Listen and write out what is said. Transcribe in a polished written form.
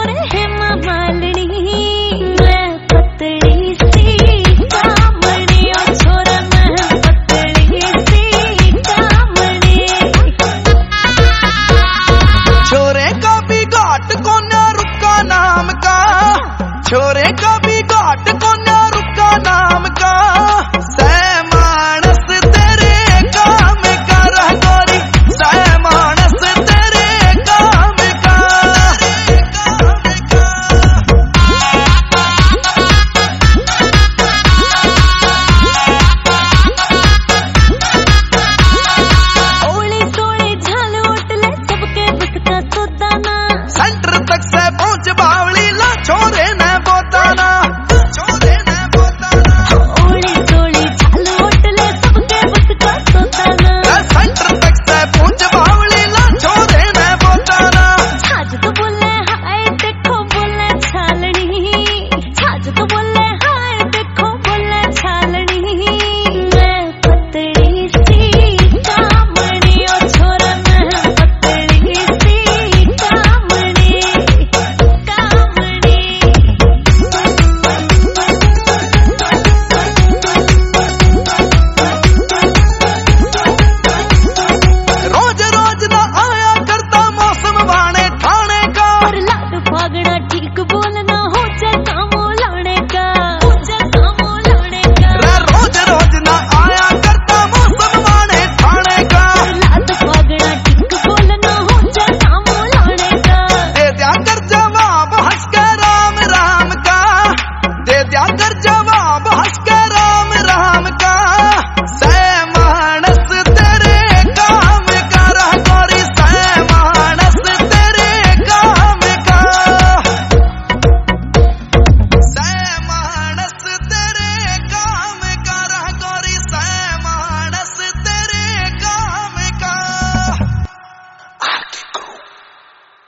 छोरे हेमा मालिनी मैं पतली सी कामणी ओ छोरा मैं पतली सी कामणी। छोरे का भी घाट को न रुका नाम का, छोरे का भी घाट को न रुका नाम का। मानस तेरे काम का रह गोरी, मानस तेरे काम का। ओली सोली झाल उठले सबके बस का सोदाना, सेंटर तक से पहुंच